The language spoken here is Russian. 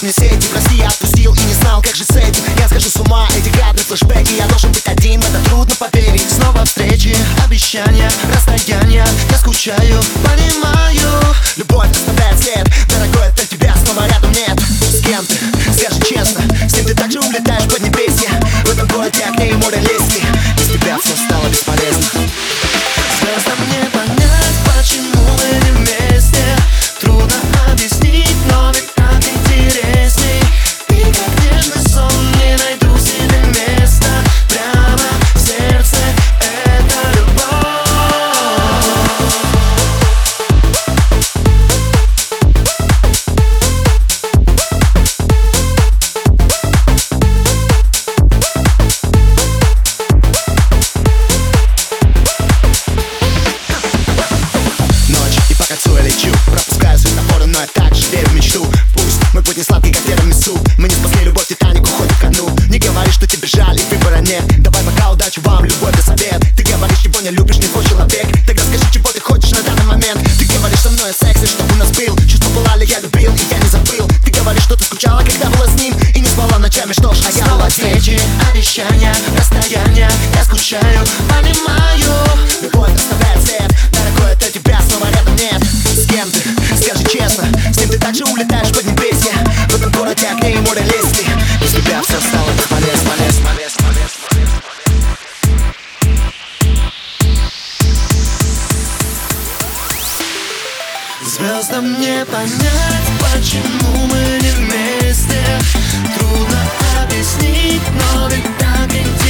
мне сети. Прости, я отпустил и не знал, как жить с этим. Я схожу с ума, эти кадры, флешбеки. Я должен быть один, в это трудно поверить. Снова встречи, обещания, расстояния. Я скучаю, понимаю. Любовь оставляет след, дорогой, от тебя снова рядом нет. С кем ты? Скажи честно, с ним ты также улетаешь в поднебесье. В этом городе огней и море лести. Без тебя все стало бесполезно. Звездам не понять, почему мы не вместе. Трудно объяснить, но ведь так интересней. Ты как нежный сон, не найду себе места. Прямо в сердце это любовь. Я лечу, пропускаю светофоры, но я так же верю в мечту. Пусть мой путь не сладкий, как тирамису. Мы не спасли любовь, Титаник уходит ко дну. Не говори, что тебе жаль и выбора нет. Давай пока удачи вам, любовь да совет. Ты говоришь, чего не любишь, не твой человек. Тогда скажи, чего ты хочешь на данный момент. Ты говоришь со мной о сексе, что у нас был. Чувства пылали, я любил и я не забыл. Ты говоришь, что ты скучала, когда была с ним. И не спала ночами, что ж, а я был один. Встречи, обещания, расстояния. Я скучаю, понимаю. Любовь оставляет след, дорогой, от тебя снова рядом нет. С кем ты? Скажи честно, с ним ты также улетаешь в поднебесье. В этом городе огней и море лести. Без тебя все стало бесполезно. Звездам не понять, почему мы не вместе. Трудно объяснить, но ведь так интересно.